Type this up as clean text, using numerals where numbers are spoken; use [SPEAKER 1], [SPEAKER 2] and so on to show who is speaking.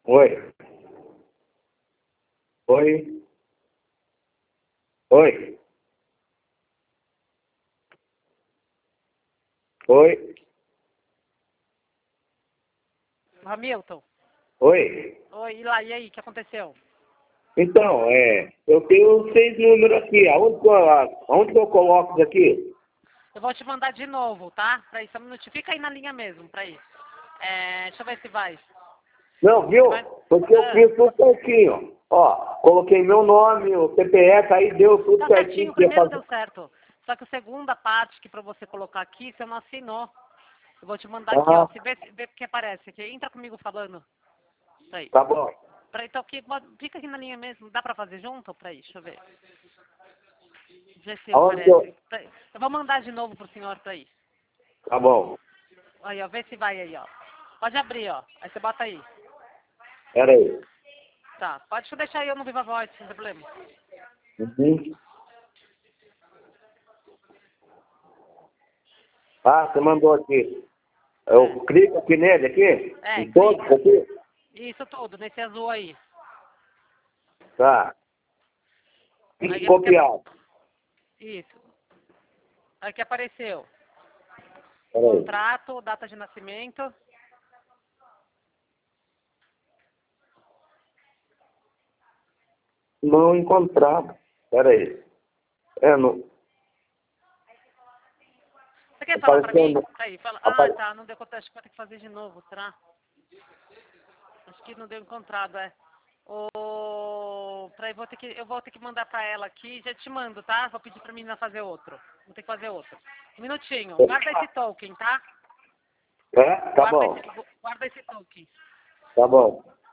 [SPEAKER 1] Oi, oi, oi, oi,
[SPEAKER 2] Hamilton.
[SPEAKER 1] oi.
[SPEAKER 2] Oi, e lá, e aí, o que aconteceu?
[SPEAKER 1] Então, eu tenho 6 números aqui. Aonde que eu coloco isso aqui?
[SPEAKER 2] Eu vou te mandar de novo, tá? Peraí, só um minutinho. Fica aí na linha mesmo, peraí. Deixa eu ver se vai.
[SPEAKER 1] Não,
[SPEAKER 2] Você
[SPEAKER 1] viu?
[SPEAKER 2] vai...
[SPEAKER 1] Porque eu
[SPEAKER 2] Ah,
[SPEAKER 1] fiz tudo certinho. Ó, coloquei meu nome, o CPF, aí deu tudo
[SPEAKER 2] tá
[SPEAKER 1] certinho
[SPEAKER 2] certinho, o
[SPEAKER 1] que ia
[SPEAKER 2] primeiro
[SPEAKER 1] fazer.
[SPEAKER 2] deu certo. Só que a segunda parte que pra você colocar aqui, você não assinou. Eu vou te mandar aqui, ó.
[SPEAKER 1] Ah,
[SPEAKER 2] Vê o que aparece aqui. Entra comigo falando. Peraí.
[SPEAKER 1] tá bom.
[SPEAKER 2] Peraí, então aqui, fica aqui na linha mesmo. Dá pra fazer junto? Peraí, deixa eu ver. Ver se
[SPEAKER 1] Aonde que eu...
[SPEAKER 2] aparece. Peraí. Eu vou mandar de novo pro senhor, peraí.
[SPEAKER 1] Tá bom.
[SPEAKER 2] Aí, ó, vê se vai aí, ó. Pode abrir, ó. Aí você bota aí.
[SPEAKER 1] Pera aí.
[SPEAKER 2] Tá, pode deixar eu no Viva Voz, sem problema.
[SPEAKER 1] Uhum. Ah, você mandou aqui. Eu clico aqui nele, aqui? Em todos
[SPEAKER 2] Clica.
[SPEAKER 1] aqui?
[SPEAKER 2] Isso tudo, nesse azul aí.
[SPEAKER 1] Tá.
[SPEAKER 2] Aí
[SPEAKER 1] Fique
[SPEAKER 2] é porque...
[SPEAKER 1] copiado.
[SPEAKER 2] Isso. Aí que apareceu.
[SPEAKER 1] Pera aí.
[SPEAKER 2] Contrato, data de nascimento.
[SPEAKER 1] Não encontrado. Pera aí. Não.
[SPEAKER 2] Você quer falar pra
[SPEAKER 1] Apareceu.
[SPEAKER 2] mim? Aí, fala. Ah,
[SPEAKER 1] Apare...
[SPEAKER 2] tá, não deu contato, acho que vai ter que fazer de novo, será? Acho que não deu encontrado, Peraí, eu vou ter que mandar pra ela aqui, já te mando, tá? Vou pedir pra menina fazer outro. Vou ter que fazer outro. Um minutinho. Guarda esse token, tá?
[SPEAKER 1] Tá bom.
[SPEAKER 2] Guarda esse token.
[SPEAKER 1] Tá bom.